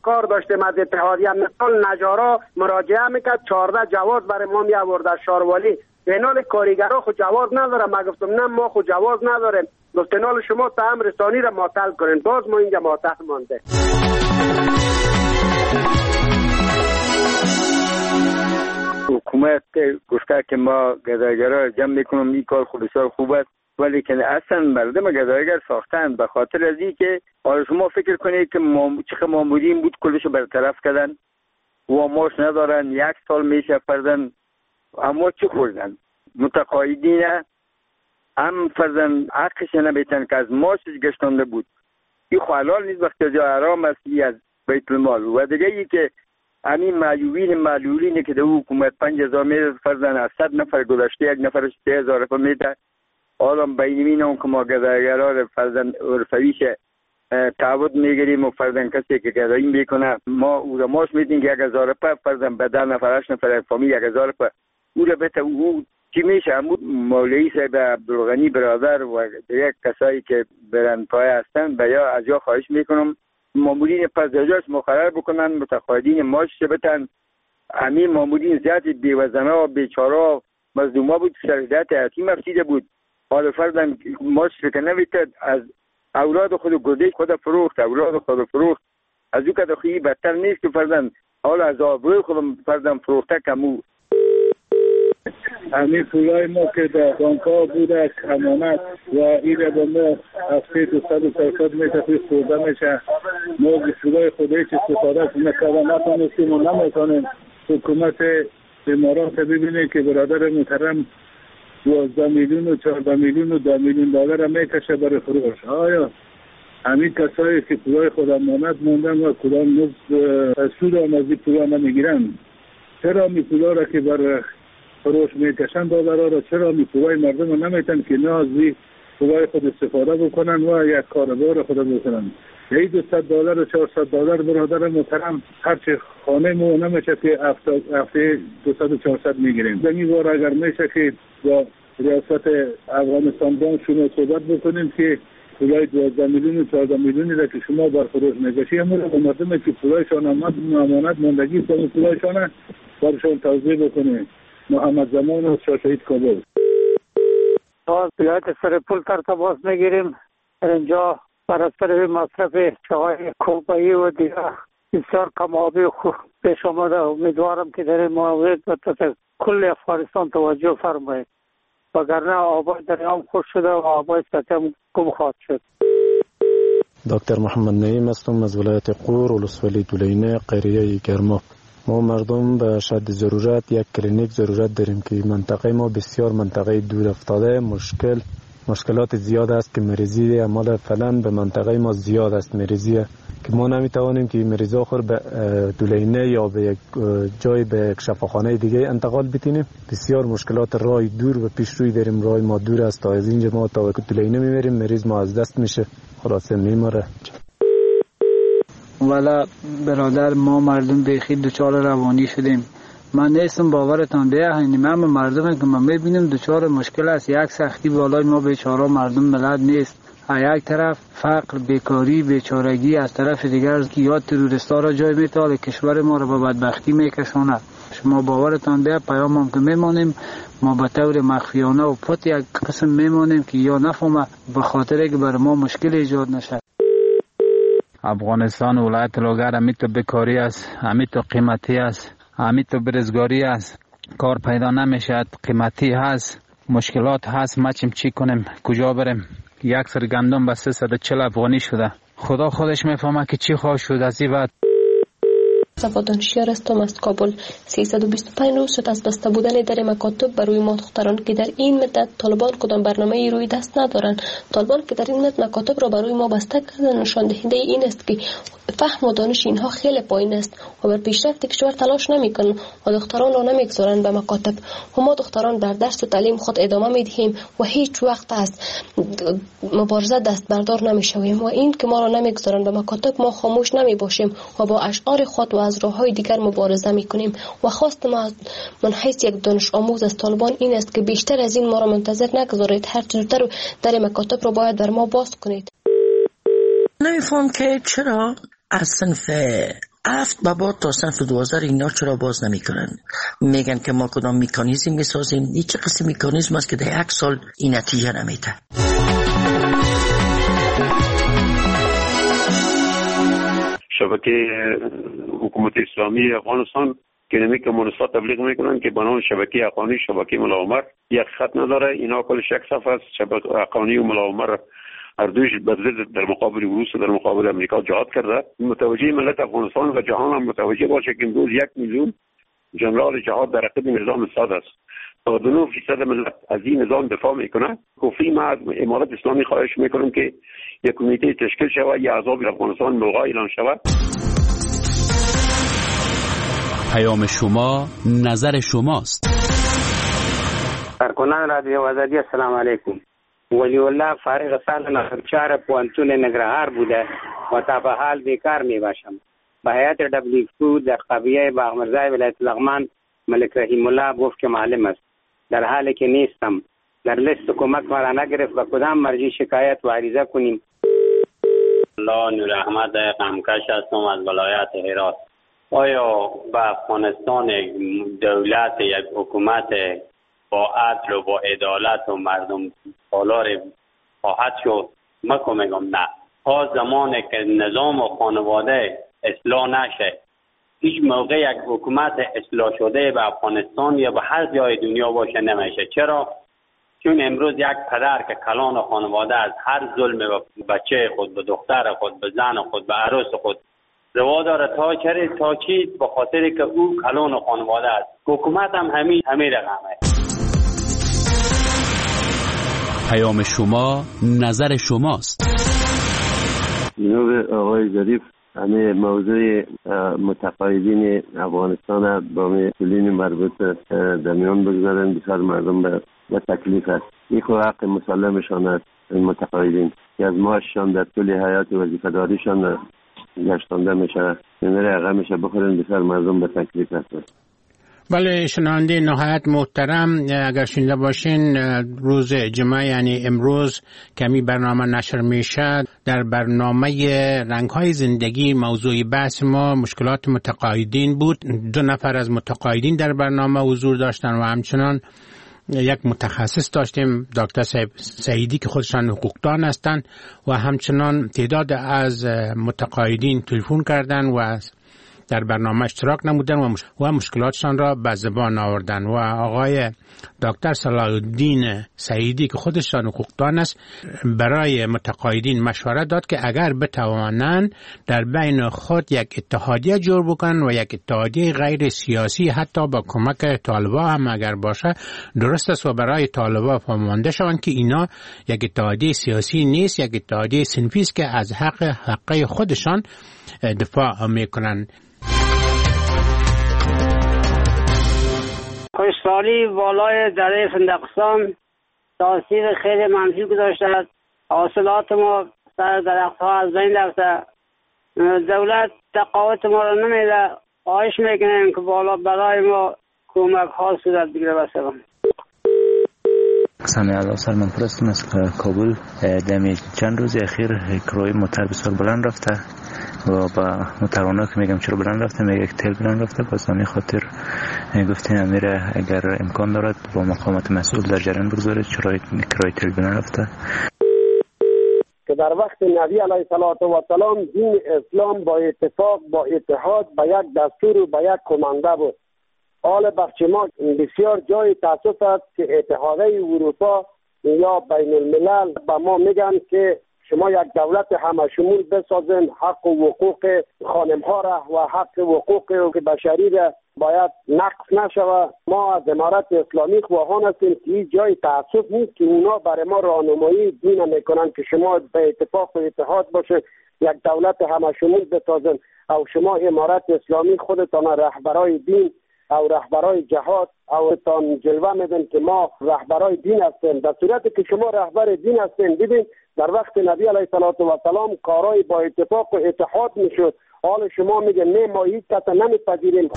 کار داشتیم از اتحادیه، مثال نجارا مراجعه میکرد 14 جواز برای ما می آورد از شاروالی. اینال کارگرا خود جواز نداره. ما گفتم نه ما خود جواز نداریم. گفت اینال شما تعم رسانی را معطل کنین. باز ما اینجا معطل مانده. حکومت گفته که ما گدایگرا جمع میکنم، این کار خود بسیار خوب است، ولی که اصلا مردم گدایگر ساختن به خاطر از این که شما فکر کنید که چقدر مامورین بود کلشو برطرف کردن و ماش ندارن، 1 سال میشه پردن، اما چی خوردن؟ متقاعدین هم فرزن حقش نمیتن که از ماشش گشتانده بود. این حلال نیست وقتی جا حرام است از بیت المال. و دیگه ای که همین معلولینی که در حکومت 5000 میده فرزن از 100 نفر گذشته 1 نفرش 3000 میده. حالا بینمین اون که ما گدایگرا فرزن عرفویش تعهد میگیریم و فرزن کسی که گدایی میکنه ما او را ماش میدیم که 1000 فرزن به 10 نفر 8 نفر فامیل 1000 او را بته او چی میشه؟ همون مولوی صاحب عبدالغنی برادر و دیگه کسایی که برن پای هستن بیا از جا خواهش میکنم مامورین پس جاش مقرر بکنن، متقاعدین ماش بتن. همین مامورین زیاد بیوزنه و بیچاره مظلوما بود، شرایط یتیم افتیده بود. حالا فردن ماش که نویتد از اولاد خود گذشت خود فروخت، اولاد خود فروخت. از او که دخویی بدتر نیست که فردن حالا از آبروی خودم فردن فروخته کمو. همین پولای ما که در بانک‌ها بوده امانت و این را به ما هفته 200 میتفید خورده میشه. ما پولای خودی چه استفاده نکردن نتانستیم و نمیتونیم. حکومت امارات ببینه که برادر محترم 12 میلیون و 14 میلیون و 2 میلیون دلار میکشه برای فروش. آیا همین کسایی که پولای خود امانت موندن و کدام سود هم از این پولا نمیگیرن؟ چرا می پولا را که بر فروش میکشن دلار را چرا می پولای مردم را نمیتن که نه از پولای خود استفاده بکنن و یک کاربار خود بکنن؟ یه $200 و $400 برادر محترم هرچه خانه مو نمیشه که هفته 200-400 میگیریم. این بار اگر میشه که با ریاست افغانستان بانک شما صحبت بکنیم که پولای 12 میلیون و 14 میلیونی را که شما بر فروش میکشی همون را به مردم که پولایشان امانت ماندگی کنه پولایشان برشان توضیح بکنه. محمد زمان و شاهشهید کابل. از ولایت سرپل تماس میگیریم. اینجا برای مصرف چای کوبایی و دیگر بسیار کم آبی پیش آمده. امیدوارم که در این مورد کل افغانستان توجه فرمایید وگرنه آبای دریام خوش شده و آبای سطح هم کم خواهد شد. دکتر محمد نعیم هستم از ولایت قور ولسوالی دولینه قریه گرما. ما مردم به شدت ضرورت یک کلینیک ضرورت داریم که منطقه ما بسیار منطقه دور افتاده، مشکلات زیاد است که مریضی عمل فعلا به منطقه ما زیاد است مریضی که ما نمیتوانیم که مریضا خود به دولینه یا به یک جای به یک شفاخانه دیگه انتقال بتینیم. بسیار مشکلات راه دور و پیش روی داریم، راه ما دور است تا از اینجا ما تا دولینه میبریم مریض ما از دست میشه خلاصه میمره. والا برادر ما مردم بیخی دچار روانی شدیم. من نیستم باورتان بیاین من مردم که من میبینم دچار مشکل است. یک سختی بالای ما بیچاره مردم ملت نیست. یک طرف فقر، بیکاری، بیچارگی، از طرف دیگر یا تروریستا را جای میتاله کشور ما را به بدبختی میکشاند. شما باورتان بیا پیامم که میمانیم ما به طور مخفیانه و پت یک قسم میمانیم که یا نفهمه به خاطر که بر ما مشکل ایجاد نشه. افغانستان ولایت لوگر همی تو بیکاری است، همی تو قیمتی است، همی تو برزگاری است، کار پیدا نمیشد، قیمتی هست، مشکلات هست. ما چی کنیم؟ کجا بریم؟ یک سر گندم به 340 افغانی شده. خدا خودش میفهمه که چی خواهد شد از این بعد. صفا دانشیار هستم از کابل. 325 روز شد از بسته بودن در مکاتب برای ما دختران که در این مدت طالبان کدام برنامه روی دست ندارند. طالبان که در این مدت مکاتب را برای ما بسته کردن نشان دهنده این است که فهم و دانش اینها خیلی پایین است و بر پیشرفت کشور تلاش نمیکنند و دختران را نمیگذارند به مکاتب. و ما دختران در درس و تعلیم خود ادامه میدهیم و هیچ وقت از مبارزه دست بردار نمیشویم و این که ما را نمیگذارند به مکاتب ما خاموش نمیباشیم و با اشعار خود و از راه‌های دیگر مبارزه میکنیم. و خواست ما من حیث یک دانش آموز از طالبان این است که بیشتر از این ما را منتظر نگذارید، هر زودتر در مکاتب را باید بر ما باز کنید. نمیفهم که چرا از صنف 7 به بعد تا صنف 12 اینا چرا باز نمیکنن؟ میگن که ما کدام مکانیزم میسازیم. این چه قسم مکانیزم است که در 1 سال این نتیجه نمیده؟ شبکه حکومت اسلامی افغانستان که کمونیست‌ها تبلیغ میکنن که بنام شبکه حقانی شبکه ملاعمر یک خط نداره. اینا کلش یک صفحه است. شبکه حقانی و ملاعمر هر دویش بدل در مقابل روس و در مقابل امریکا جهاد کرده. متوجه ملت افغانستان و جهان هم متوجه باشه که امروز 1 میلیون جنرال جهاد در رقیب نظام اسد است. 99% ملت از این نظام دفاع میکنه. کفی ما از امارت اسلامی خواهش میکنم که یک کمیته تشکیل شود، یا عذاب افغانستان موقع اعلان شود. پیام شما نظر شماست. کارکنان رادیو آزادی السلام علیکم. ولی الله فارغ سال نخرچار پوانتون نگرهار بوده و تا به حال بیکار می باشم. به هیئت WFO در قبیله باغمرزای ولایت لغمان ملک رحیم الله گفت که معلم است. در حالی که نیستم. در لیست کمک مرا نگرفت و کدام مرجع شکایت و عریضه کنیم؟ الله نور احمد قمکش هستم از ولایت هرات. آیا به افغانستان دولت یک حکومت با عدل و با عدالت و مردم سالار خواهد شد؟ من میگم نه. تا زمانی که نظام و خانواده اصلاح نشه، هیچ موقع یک حکومت اصلاح شده به افغانستان یا به هر جای دنیا باشه نمیشه. چرا؟ چون امروز یک پدر که کلان خانواده از هر ظلم به بچه خود، به دختر خود، به زن خود، به عروس خود روا داره تا چی؟ به خاطر که او کلان خانواده است. حکومت هم همین رقمه. پیام شما نظر شماست. جناب آقای ظریف، همه موضوع متقاعدین افغانستان با مسئولین مربوط در میان بگذارن. بسیار مردم به تکلیف است. این خود حق مسلمشان است. متقاعدین که از معاششان در طول حیات وظیفه‌داریشان گشتانده میشه، این رقم میشه بخورن. بسیار مردم به تکلیف است. بله شنونده نهایت محترم، اگر شنیده باشین روز جمعه یعنی امروز کمی برنامه نشر میشه. در برنامه رنگ‌های زندگی موضوع بحث ما مشکلات متقاعدین بود. 2 نفر از متقاعدین در برنامه حضور داشتن و همچنان یک متخصص داشتیم، دکتر سعیدی که خودشان حقوقدان هستند و همچنان تعداد از متقاعدین تلفن کردن و در برنامه اشتراک نمودن و مشکلاتشان را به زبان آوردن. و آقای دکتر صلاح الدین سعیدی که خودشان حقوقدان است برای متقاعدین مشورت داد که اگر بتوانند در بین خود یک اتحادیه جور بکنن و یک اتحادیه غیر سیاسی حتی با کمک طالبا هم اگر باشه درست است و برای طالبا فهمانده شوند که اینا یک اتحادیه سیاسی نیست، یک اتحادیه صنفی است که از حق خودشان دفاع میکنن. خوشحالی والای دره فندقستان تاثیر خیلی منفی گذاشته است. حاصلات ما سر درختها از بین رفته. دولت تقاعد ما را نمیده. خواهش میکنیم که بالا برای ما کمک ها صورت بگیره. بسیار سامی الله سلمان پرستم از کابل. دمی چند روز اخیر کرای موتر بسیار بلند رفته و با موترانا که میگم چرا بلند رفته، میگه تل بلند رفته. پس همین خاطر گفتیم امیره اگر امکان دارد با مقامات مسئول در جریان بگذاره چرا کرای تل بلند رفته. که در وقت نبی علیه السلام دین اسلام با اتفاق با اتحاد با یک دستور و با یک کمانده بود. حال بخش ما بسیار جای تاسف است که اتحادیه اروپا یا بین الملل با ما میگن که شما یک دولت همه شمول بسازین، حق و حقوق خانم ها را و حق و حقوق بشری را باید نقص نشود. ما از امارت اسلامی خواهان هستیم که این جای تعصب نیست که اونا برای ما راهنمایی دین میکنن که شما به اتفاق و اتحاد باشه یک دولت همه شمول بسازین. او شما امارت اسلامی خودتان رهبرای دین او رهبرای جهاد او تان جلوه میدن که ما رهبرای دین هستیم. در صورتی که شما رهبر دین هستین، ببین در وقت نبی علیه السلام کارای با اتفاق و اتحاد میشد. حال شما میگه نه ما هیچ کس نمیپذیریم.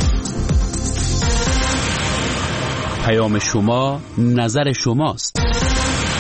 پیام شما نظر شماست.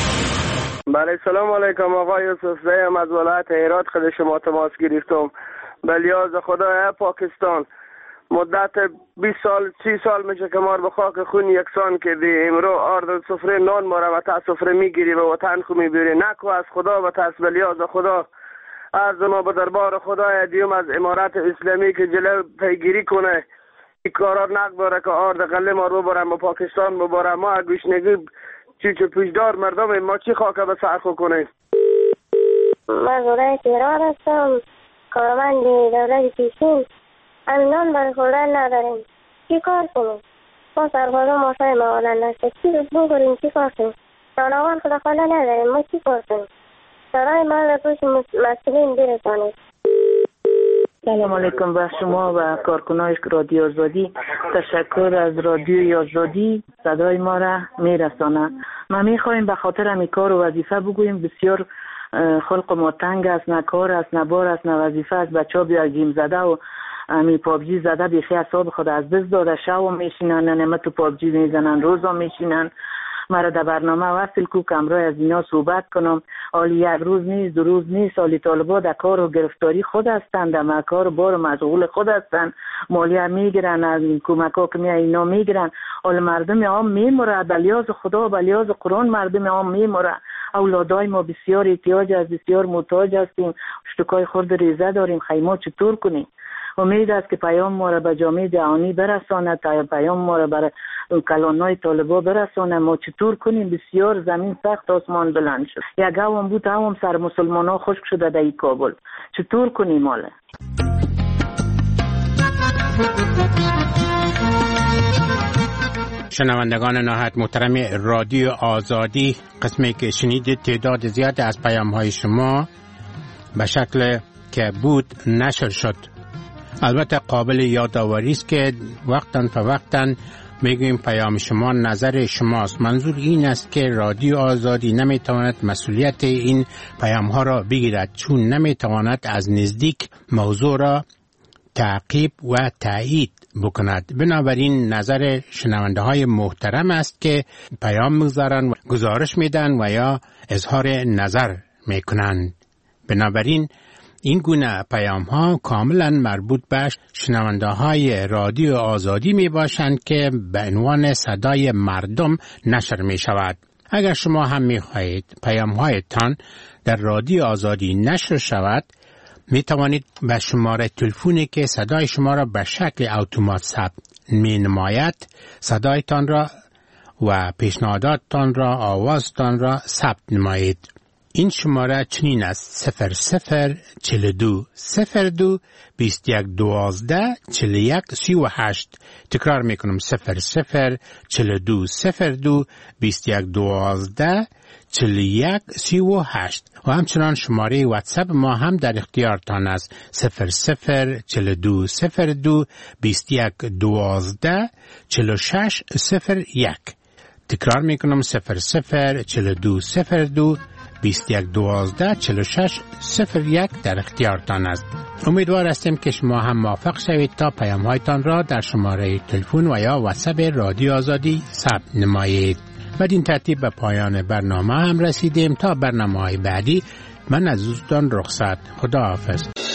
بله سلام علیکم. آقای یوسف زیم از ولایت هرات خود شما تماس گرفتم. به لحاظ خدای پاکستان مدت 20 سال 30 سال میشه که ما به خاک خون یکسان کردی. امرو آرد سفره نان ما را و تا سفره میگیری و وطن خو میبری. نکو از خدا و تا به لحاظ خدا از ما به دربار خدای دیوم از امارت اسلامی که جلو پیگیری کنه این کارا نگذاره که آرد قله ما رو برم و پاکستان ببرم. ما گوشنگی چی پیشدار مردم ما چی خاک به سر خو کنه. من زوره تهران هستم، کارمند دولت پیشین. نان برای خوردن نداریم، چی کار کنیم؟ ما سربازا ماشای موالن نشد، چی رو بریم چی کار کنیم؟ جانوان خدا خاله نداریم، ما چی کار کنیم؟ سرای ما را توش مسئولین برسانید. سلام علیکم به شما و کارکنای رادیو آزادی. تشکر از رادیو آزادی صدای ما را میرسانه. ما میخوایم به خاطر همی کار و وظیفه بگوییم. بسیار خلق ما تنگ است، نه کار است نه بار است نه وظیفه است. بچه ها بیا گیم زده و امی پابجی زده بیخی اصاب خود از دست داده. شو میشینن نمه تو پابجی میزنن، روزا میشینن. مرا در برنامه وصل کو کمرای از اینا صحبت کنم. حالی یک روز نیست دو روز نیست، حالی طالبا در کار و گرفتاری خود هستند، در مکار بار و مشغول خود هستند. مالیه میگیرن از کمک ها که اینا میگیرن. حال مردم عام میموره به لحاظ خدا به لحاظ قرآن. مردم عام میموره. اولادای ما بسیار احتیاج است، بسیار محتاج هستیم. اشتکای خورد ریزه داریم. خیمه چطور کنیم؟ امید است که پیام ما را به جامعه جهانی برسانه، تا پیام ما را برای کلانای طالبا برسانه. ما چطور کنیم؟ بسیار زمین سخت آسمان بلند شد. یک هم بود هم سر مسلمان ها خشک شده در کابل. چطور کنیم حالا؟ شنوندگان نهایت محترم رادیو آزادی، قسمی که شنیدید تعداد زیاد از پیام های شما به شکل که بود نشر شد. البته قابل یادآوری است که وقتاً فوقتاً میگویم پیام شما نظر شماست. منظور این است که رادیو آزادی نمیتواند مسئولیت این پیام ها را بگیرد، چون نمیتواند از نزدیک موضوع را تعقیب و تایید بکند. بنابراین نظر شنونده های محترم است که پیام میگذارند، گزارش میدن و یا اظهار نظر میکنند. بنابراین این گونه پیام ها کاملا مربوط به شنونده های رادیو آزادی می باشند که به عنوان صدای مردم نشر می شود. اگر شما هم می خواهید پیام هایتان در رادیو آزادی نشر شود، می توانید به شماره تلفنی که صدای شما را به شکل اتومات ثبت می نماید صدایتان را و پیشنهاداتتان را، آوازتان را ثبت نمایید. این شماره چنین است: 0042 02 21 12 41 38. تکرار میکنم: 0042 02 21 12 41 38. و همچنان شماره واتساپ ما هم در اختیارتان است: 0042 02 21 12 46 01. تکرار میکنم: 0042 02 21 12 46 01 در اختیارتان است. امیدوار هستیم که شما هم موافق شوید تا پیام هایتان را در شماره تلفن و یا واتساپ رادیو آزادی ثبت نمایید. بدین ترتیب به پایان برنامه هم رسیدیم. تا برنامه های بعدی من از دوستان رخصت. خدا حافظ.